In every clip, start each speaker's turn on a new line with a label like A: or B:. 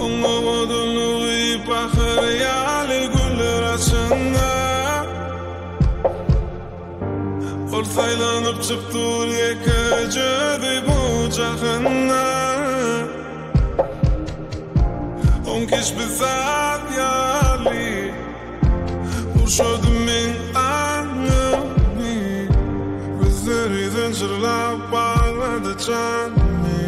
A: Anlamadım uyuyup hayali güller açında Ortaylanıp çıktı yekecedi bu cahınna On kış bizat yali Vurşodu min anımı Gözleri zincirlap bağladı canımı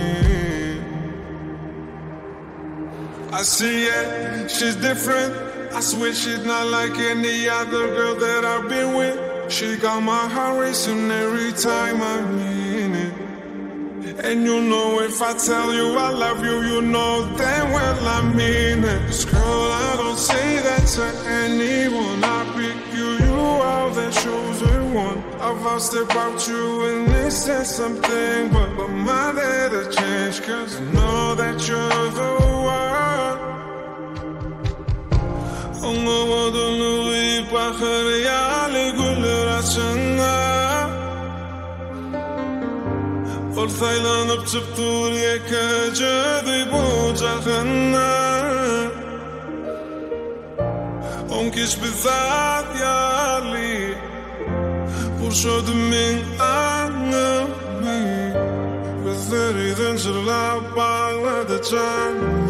A: I see it, she's different. I swear she's not like any other girl that I've been with. She got my heart racing every time I mean it. And you know if I tell you I love you, you know damn well I mean it. 'Cause girl, I don't say that to anyone. I pick you out, that shows it one. I've asked about you and this says something, but my there to change, 'cause I know that you're the one. Anlamadım uyuyup hayali güller açında Ortaylanıp çıktı yekecedi bu cahınna On kış bizat yali Vurşodu min anımı Gözleri zincirlap bağladı canımı